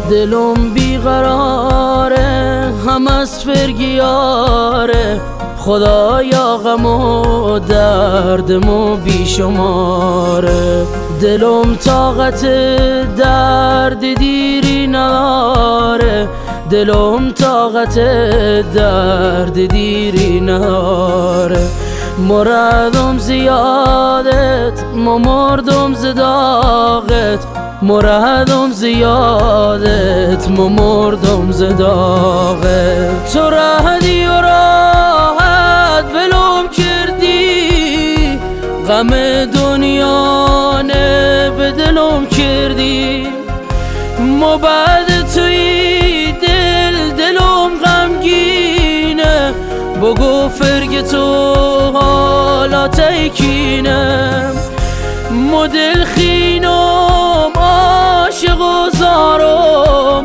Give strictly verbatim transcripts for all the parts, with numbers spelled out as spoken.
دلم بیقراره هم از فرگیاره، خدایا غم و دردمو بیشماره. دلم طاقت درد دیری نداره، دلم طاقت درد دیری نداره. مردم زیادت مردم زداغت، مردم زیادت مردم زداغت. تو راحتی و راحت ولم کردی، غم دنیا نه به دلم کردی. ما بعد توی دل دلم غمگینه، بگو فرگ تو حالات ایکینم. مدل خینم عاشق و زارم،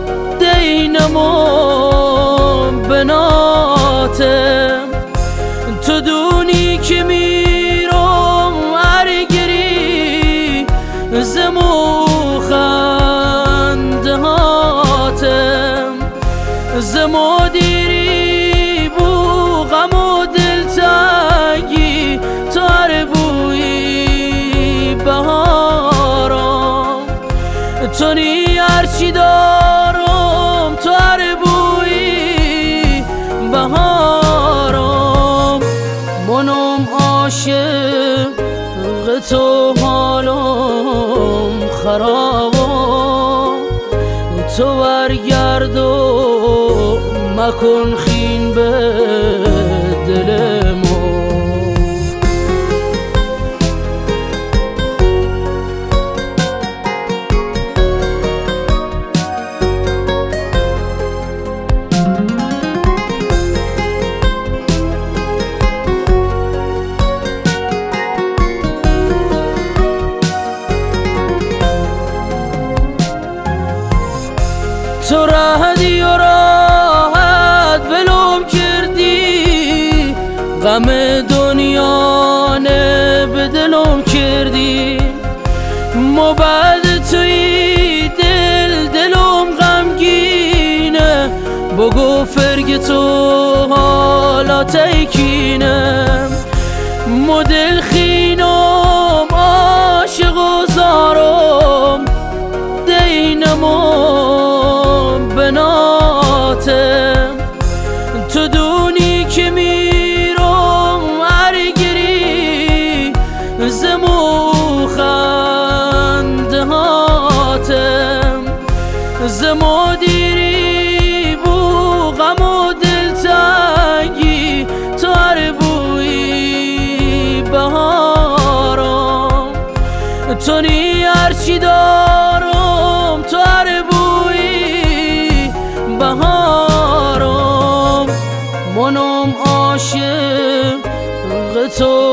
دینمم بناتم. تو دونی که میرم ارگری زمو خنده هاتم. زمو دیری بو غم و دلتنگی، تو هر بویی بهارم. تو نی هرچی دارم، تو هر بویی بهارم. منم عاشق تو حالم خرابم، تو برگرد و مکن خین به دلم. تو راحتی و راحت ولم کردی، غم دنیا نه به دلم کردی. ما بعد توی دل دلم غمگینه، بگو فرگ تو حالات ایکینم. مدل خینم عاشق و زارم، دینمم بناتم. تو دونی که میرم ارگری زمو خنده هاتم. زمو دیری بو غم و دلتنگی، تو هر بویی بهارم. تو نی هرچی دارم، تو هر بویی بهارم. منم عاشق تو